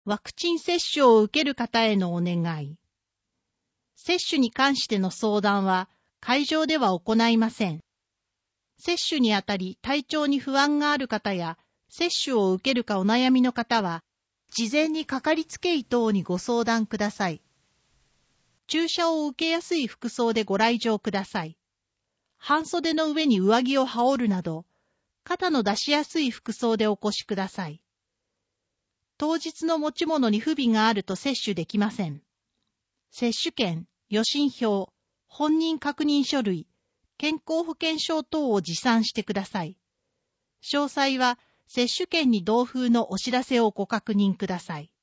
ワクチン接種を受ける方へのお願い。接種に関しての相談は会場では行いません。接種にあたり体調に不安がある方や、接種を受けるかお悩みの方は、事前にかかりつけ医等にご相談ください。注射を受けやすい服装でご来場ください。半袖の上に上着を羽織るなど、肩の出しやすい服装でお越しください。当日の持ち物に不備があると接種できません。接種券、予診票、本人確認書類、健康保険証等を持参してください。詳細は接種券に同封のお知らせをご確認ください。